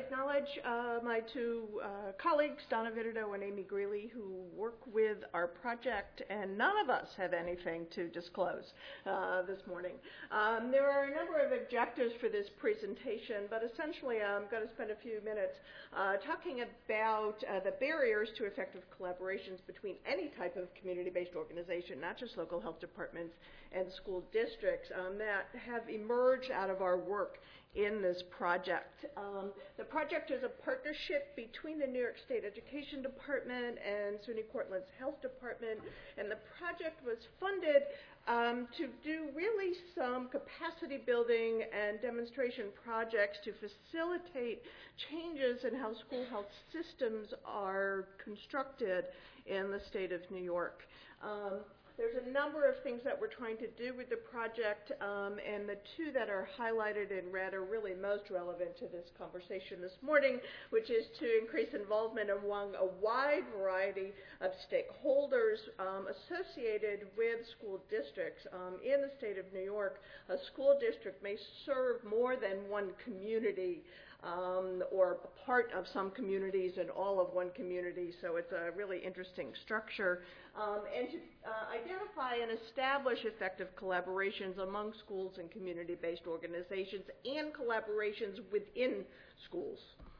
acknowledge my two colleagues, Donna Vitito and Amy Greeley, who work with our project, and none of us have anything to disclose this morning. There are a number of objectives for this presentation, but essentially I'm going to spend a few minutes talking about the barriers to effective collaborations between any type of community-based organization, not just local health departments and school districts, that have emerged out of our work in this project. The project is a partnership between the New York State Education Department and SUNY Cortland's Health Department, and the project was funded to do really some capacity building and demonstration projects to facilitate changes in how school health systems are constructed in the state of New York. There's a number of things that we're trying to do with the project, and the two that are highlighted in red are really most relevant to this conversation this morning, which is to increase involvement among a wide variety of stakeholders associated with school districts. In the state of New York, a school district may serve more than one community, or part of some communities and all of one community, so it's a really interesting structure. And to identify and establish effective collaborations among schools and community-based organizations and collaborations within schools.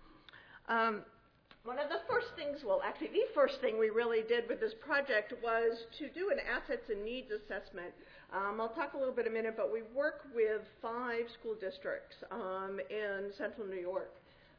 One of the first things, well, actually the first thing we really did with this project was to do an assets and needs assessment. I'll talk a little bit in a minute, but we work with 5 school districts in central New York.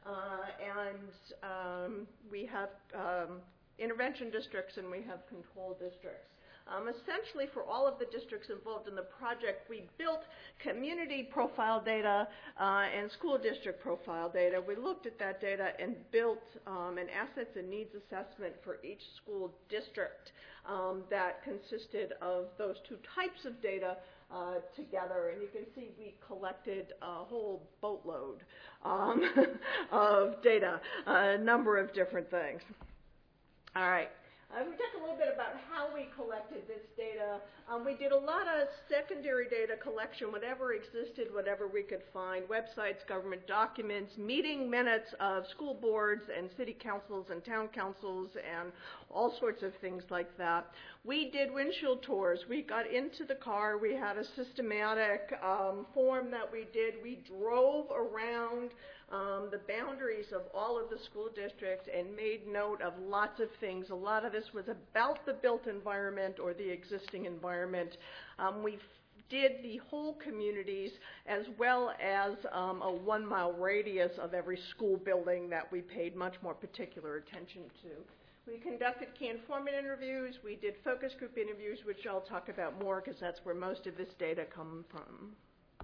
And we have intervention districts and we have control districts. Essentially, for all of the districts involved in the project, we built community profile data and school district profile data. We looked at that data and built an assets and needs assessment for each school district that consisted of those two types of data together. And you can see we collected a whole boatload of data, a number of different things. All right. We talk a little bit about how we collected this data. We did a lot of secondary data collection, whatever existed, whatever we could find, websites, government documents, meeting minutes of school boards and city councils and town councils and all sorts of things like that. We did windshield tours. We got into the car. We had a systematic form that we did. We drove around the boundaries of all of the school districts and made note of lots of things. A lot of this was about the built environment or the existing environment. We did the whole communities as well as a 1-mile radius of every school building that we paid much more particular attention to. We conducted key informant interviews. We did focus group interviews, which I'll talk about more because that's where most of this data comes from.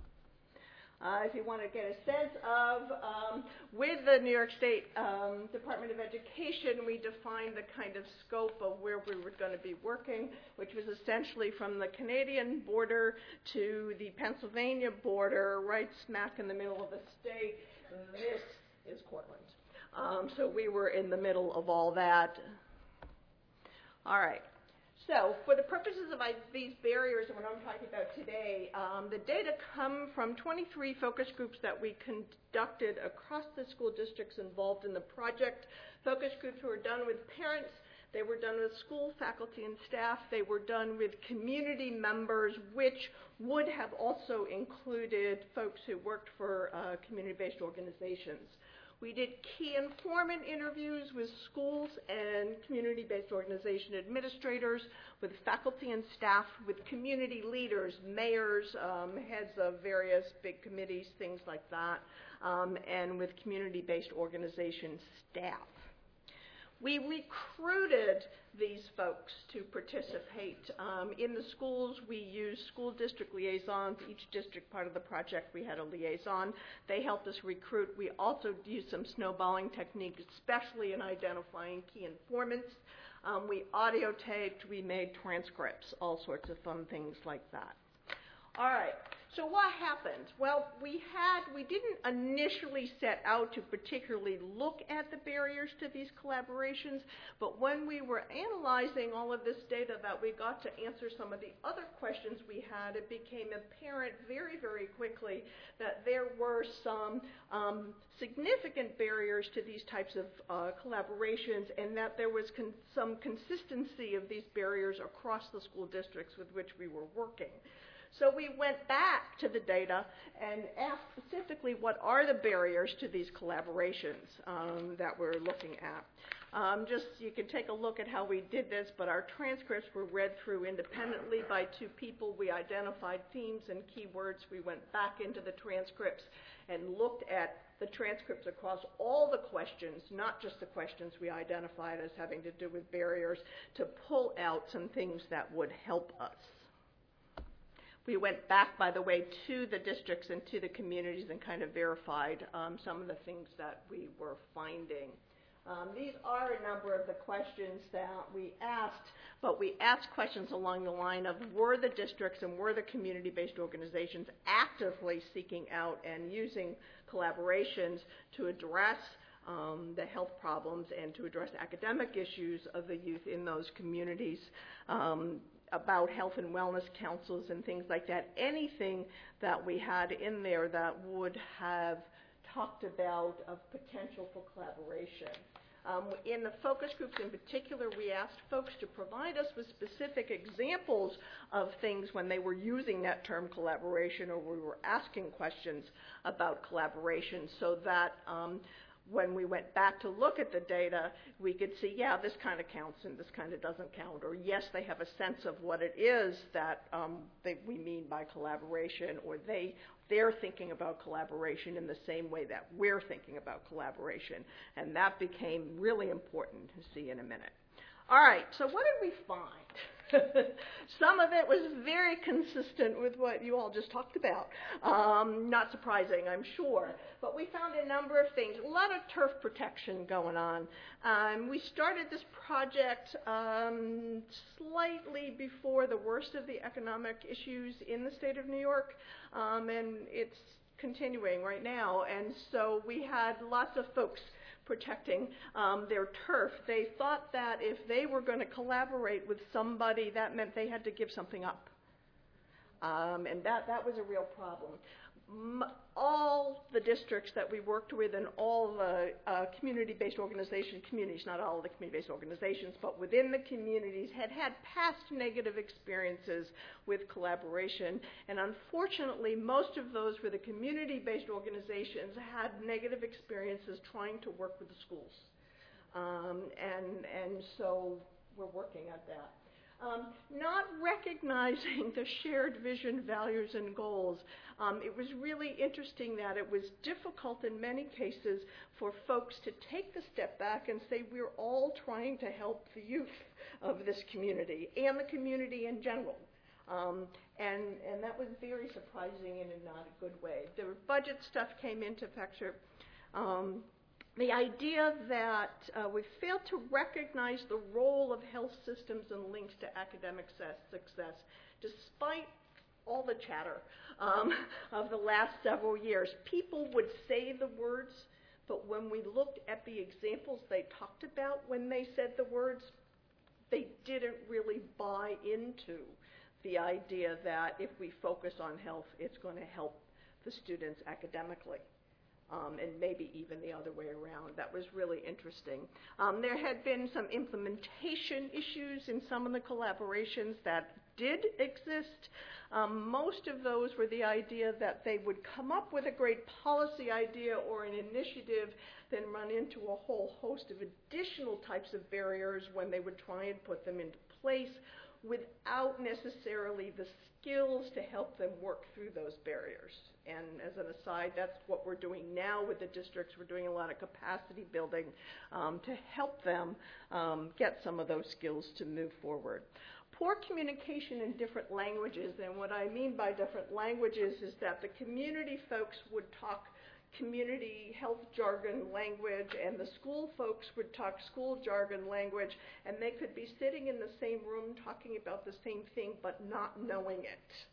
If you want to get a sense of, with the New York State Department of Education, we defined the kind of scope of where we were going to be working, which was essentially from the Canadian border to the Pennsylvania border, right smack in the middle of the state. This is Cortland. So we were in the middle of all that. All right. So for the purposes of these barriers and what I'm talking about today, the data come from 23 focus groups that we conducted across the school districts involved in the project. Focus groups were done with parents. They were done with school faculty and staff. They were done with community members, which would have also included folks who worked for community-based organizations. We did key informant interviews with schools and community-based organization administrators, with faculty and staff, with community leaders, mayors, heads of various big committees, things like that, and with community-based organization staff. We recruited these folks to participate. In the schools, we used school district liaisons. Each district part of the project, we had a liaison. They helped us recruit. We also used some snowballing techniques, especially in identifying key informants. We audio taped. We made transcripts, all sorts of fun things like that. All right. So what happened? Well, we didn't initially set out to particularly look at the barriers to these collaborations, but when we were analyzing all of this data that we got to answer some of the other questions we had, it became apparent very, very quickly that there were some significant barriers to these types of collaborations, and that there was some consistency of these barriers across the school districts with which we were working. So we went back to the data and asked specifically what are the barriers to these collaborations that we're looking at. You can take a look at how we did this, but our transcripts were read through independently by two people. We identified themes and keywords. We went back into the transcripts and looked at the transcripts across all the questions, not just the questions we identified as having to do with barriers, to pull out some things that would help us. We went back, by the way, to the districts and to the communities and kind of verified some of the things that we were finding. These are a number of the questions that we asked, but we asked questions along the line of, were the districts and were the community-based organizations actively seeking out and using collaborations to address the health problems and to address academic issues of the youth in those communities, about health and wellness councils and things like that. Anything that we had in there that would have talked about of potential for collaboration. In the focus groups in particular, we asked folks to provide us with specific examples of things when they were using that term collaboration, or we were asking questions about collaboration, so that when we went back to look at the data, we could see, yeah, this kind of counts and this kind of doesn't count, or yes, they have a sense of what it is that we mean by collaboration, or they're thinking about collaboration in the same way that we're thinking about collaboration. And that became really important to see in a minute. All right, so what did we find? Some of it was very consistent with what you all just talked about. Not surprising, I'm sure. But we found a number of things. A lot of turf protection going on. We started this project slightly before the worst of the economic issues in the state of New York, and it's continuing right now. And so we had lots of folks protecting their turf. They thought that if they were going to collaborate with somebody, that meant they had to give something up. And that was a real problem. All the districts that we worked with and all the community-based organizations, communities, not all of the community-based organizations, but within the communities had past negative experiences with collaboration. And unfortunately, most of those were the community-based organizations had negative experiences trying to work with the schools. And so we're working at that. Not recognizing the shared vision, values, and goals. It was really interesting that it was difficult in many cases for folks to take the step back and say, we're all trying to help the youth of this community and the community in general. And that was very surprising and in not a good way. The budget stuff came into picture. The idea that we failed to recognize the role of health systems and links to academic success, despite all the chatter of the last several years. People would say the words, but when we looked at the examples they talked about when they said the words, they didn't really buy into the idea that if we focus on health, it's going to help the students academically. And maybe even the other way around. That was really interesting. There had been some implementation issues in some of the collaborations that did exist. Most of those were the idea that they would come up with a great policy idea or an initiative, then run into a whole host of additional types of barriers when they would try and put them into place without necessarily the skills to help them work through those barriers. And as an aside, that's what we're doing now with the districts. We're doing a lot of capacity building to help them get some of those skills to move forward. Poor communication in different languages, and what I mean by different languages is that the community folks would talk community health jargon language, and the school folks would talk school jargon language, and they could be sitting in the same room talking about the same thing but not knowing it.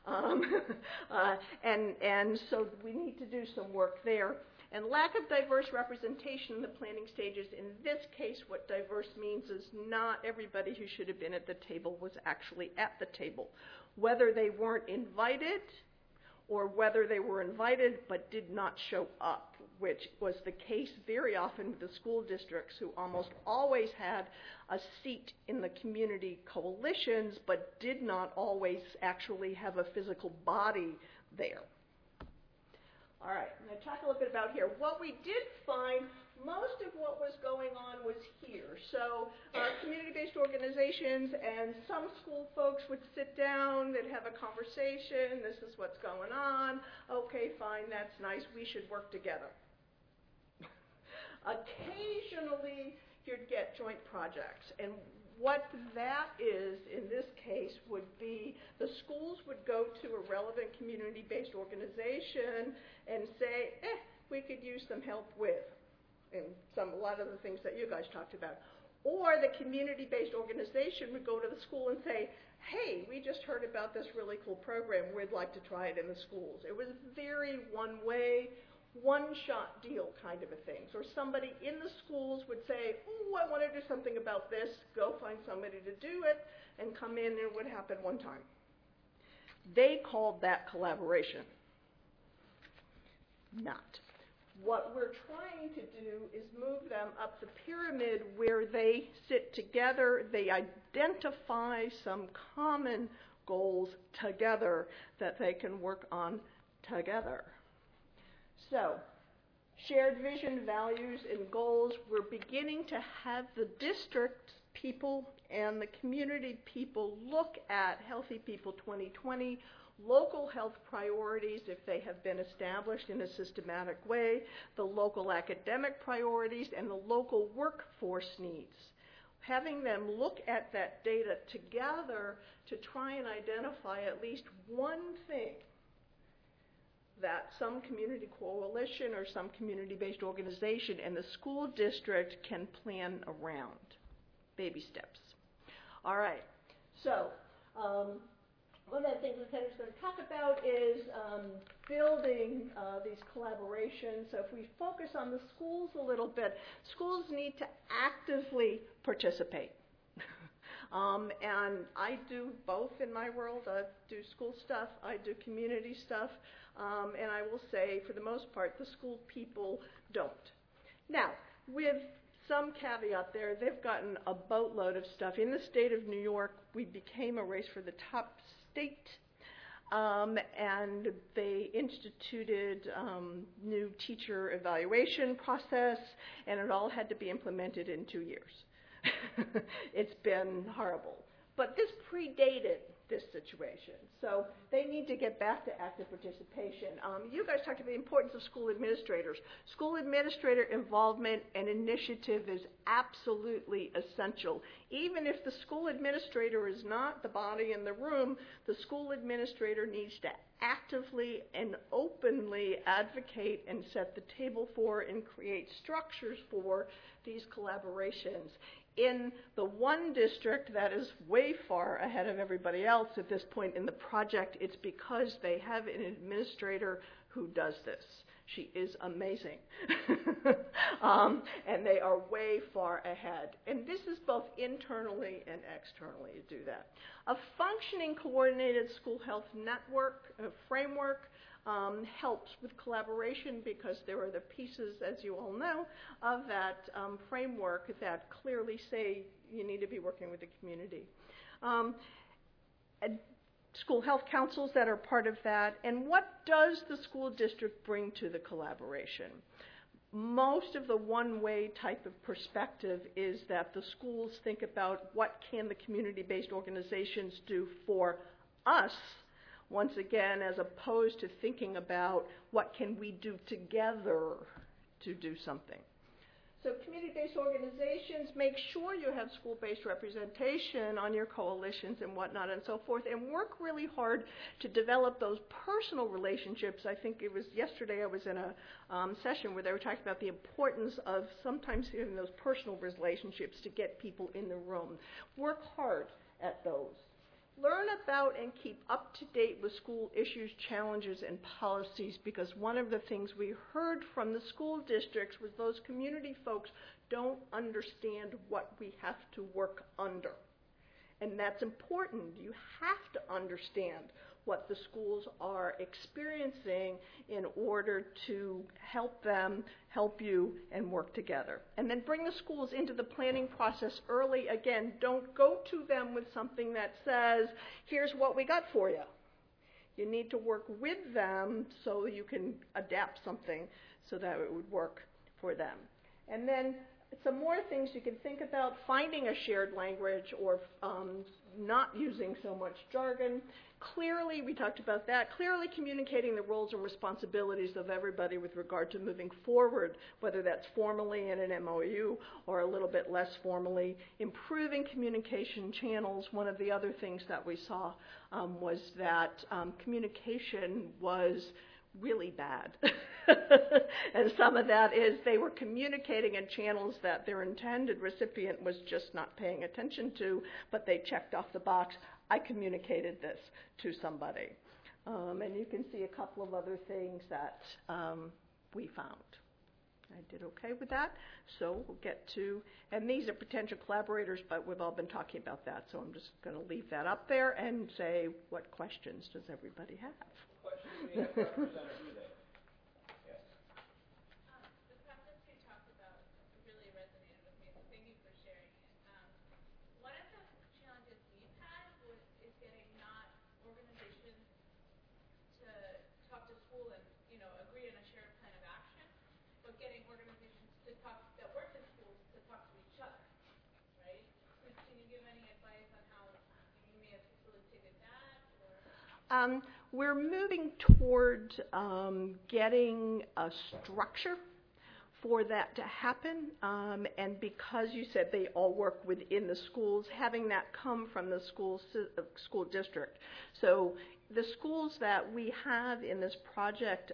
And so we need to do some work there. And lack of diverse representation in the planning stages, in this case, what diverse means is not everybody who should have been at the table was actually at the table. Whether they weren't invited or whether they were invited but did not show up, which was the case very often with the school districts, who almost always had a seat in the community coalitions but did not always actually have a physical body there. All right, I'm going to talk a little bit about here. What we did find, most of what was going on was here. So community-based organizations and some school folks would sit down, they'd have a conversation, this is what's going on, okay, fine, that's nice, we should work together. Occasionally, you'd get joint projects, and what that is, in this case, would be the schools would go to a relevant community-based organization and say, we could use some help with, and a lot of the things that you guys talked about. Or the community-based organization would go to the school and say, hey, we just heard about this really cool program, we'd like to try it in the schools. It was very one-way, one-shot deal kind of a thing. So somebody in the schools would say, I want to do something about this, go find somebody to do it, and come in, and it would happen one time. They called that collaboration. Not. What we're trying to do is move them up the pyramid where they sit together, they identify some common goals together that they can work on together. So, shared vision, values, and goals, we're beginning to have the district people and the community people look at Healthy People 2020, local health priorities if they have been established in a systematic way, the local academic priorities, and the local workforce needs. Having them look at that data together to try and identify at least one thing that some community coalition or some community-based organization and the school district can plan around. Baby steps. All right. So one of the things Lieutenant's going to talk about is building these collaborations. So if we focus on the schools a little bit, schools need to actively participate. And I do both in my world. I do school stuff, I do community stuff, and I will say, for the most part, the school people don't. Now, with some caveat there, they've gotten a boatload of stuff. In the state of New York, we became a race for the top state, and they instituted new teacher evaluation process, and it all had to be implemented in 2 years. It's been horrible. But this predated this situation. So they need to get back to active participation. You guys talked about the importance of school administrators. School administrator involvement and initiative is absolutely essential. Even if the school administrator is not the body in the room, the school administrator needs to actively and openly advocate and set the table for and create structures for these collaborations. In the one district that is way far ahead of everybody else at this point in the project, it's because they have an administrator who does this. She is amazing. And they are way far ahead. And this is both internally and externally to do that. A functioning coordinated school health network framework helps with collaboration because there are the pieces, as you all know, of that framework that clearly say you need to be working with the community. School health councils that are part of that. And what does the school district bring to the collaboration? Most of the one-way type of perspective is that the schools think about what can the community-based organizations do for us, once again, as opposed to thinking about what can we do together to do something. So community-based organizations, make sure you have school-based representation on your coalitions and whatnot and so forth, and work really hard to develop those personal relationships. I think it was yesterday I was in a session where they were talking about the importance of sometimes having those personal relationships to get people in the room. Work hard at those. Learn about and keep up to date with school issues, challenges, and policies, because one of the things we heard from the school districts was those community folks don't understand what we have to work under. And that's important. You have to understand what the schools are experiencing in order to help them, help you, and work together. And then bring the schools into the planning process early. Again, don't go to them with something that says, here's what we got for you. You need to work with them so you can adapt something so that it would work for them. And then some more things you can think about: finding a shared language, or not using so much jargon. Clearly, we talked about that, clearly communicating the roles and responsibilities of everybody with regard to moving forward, whether that's formally in an MOU or a little bit less formally. Improving communication channels. One of the other things that we saw was that communication was really bad. And some of that is they were communicating in channels that their intended recipient was just not paying attention to, but they checked off the box, I communicated this to somebody. And you can see a couple of other things that we found. I did okay with that, so we'll get to, and these are potential collaborators, but we've all been talking about that, so I'm just going to leave that up there and say, what questions does everybody have? Questions we have represented today. Yes. The process you talked about really resonated with me, so thank you for sharing it. One of the challenges we've had is getting not organizations to talk to school and agree on a shared plan of action, but getting organizations to talk that work in schools to talk to each other, right? So can you give any advice on how you may have facilitated that? Or? We're moving toward getting a structure for that to happen, and because you said they all work within the schools, having that come from the school district. So the schools that we have in this project,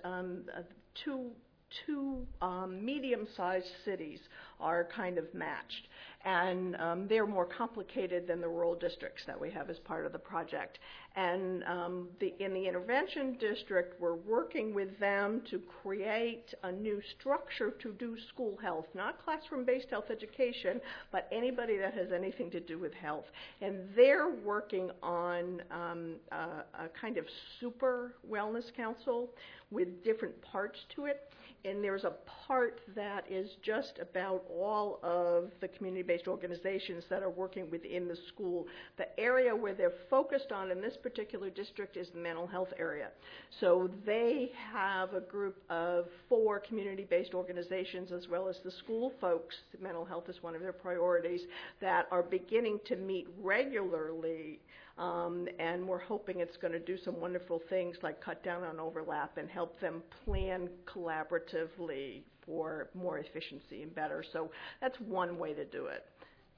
two medium-sized cities are kind of matched, and they're more complicated than the rural districts that we have as part of the project. And in the intervention district, we're working with them to create a new structure to do school health, not classroom-based health education, but anybody that has anything to do with health. And they're working on a kind of super wellness council with different parts to it. And there's a part that is just about all of the community-based organizations that are working within the school. The area where they're focused on in this particular district is the mental health area. So they have a group of 4 community-based organizations, as well as the school folks. Mental health is one of their priorities, that are beginning to meet regularly. And we're hoping it's going to do some wonderful things like cut down on overlap and help them plan collaboratively for more efficiency and better. So that's one way to do it.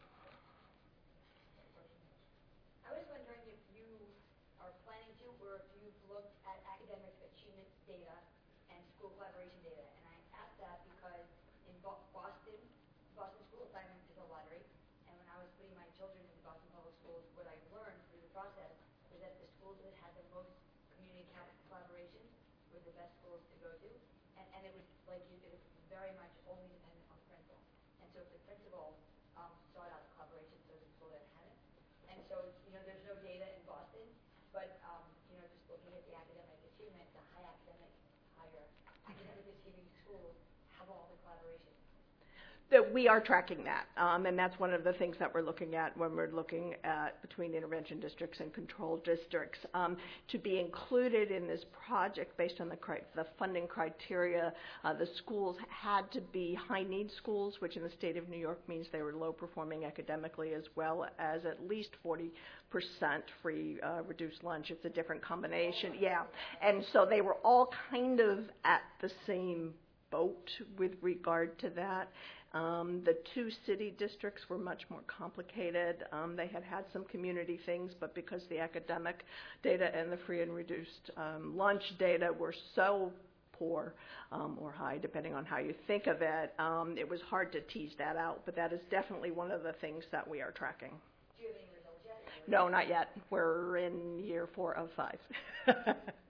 I was wondering if you are planning to, or if you've looked at academic achievement data and school collaboration data. And I asked that because in Boston School Assignment is a lottery. And when I was putting my children in Boston Public Schools, what I learned through the process was that the schools that had the most community collaboration were the best schools to go to. And it was like it was very much only dependent on the principal. And so if the principal sought out the collaboration, so the school that had it. And so, there's no data in Boston, but, just looking at the academic achievement, the higher academic achieving schools have all the collaboration. That we are tracking that, and that's one of the things that we're looking at when we're looking at between intervention districts and control districts. To be included in this project based on the funding criteria, the schools had to be high-need schools, which in the state of New York means they were low-performing academically, as well as at least 40% free reduced lunch. It's a different combination, yeah. And so they were all kind of at the same boat with regard to that. The 2 city districts were much more complicated. They had some community things, but because the academic data and the free and reduced lunch data were so poor or high, depending on how you think of it, it was hard to tease that out. But that is definitely one of the things that we are tracking. Do you have any results yet? No, not yet. We're in year 4 of 5.